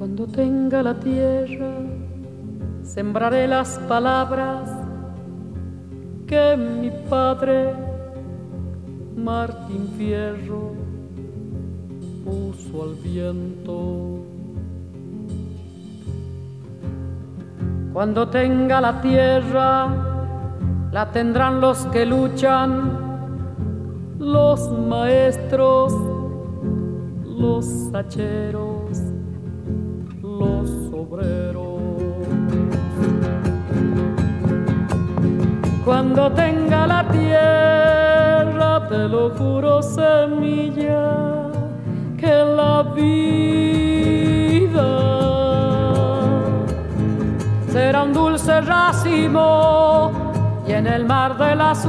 Cuando tenga la tierra, sembraré las palabras que mi padre Martín Fierro puso al viento. Cuando tenga la tierra, la tendrán los que luchan, los maestros, los hacheros, los obreros. Cuando tenga la tierra, te lo juro, semilla, que la vida será un dulce racimo y en el mar de las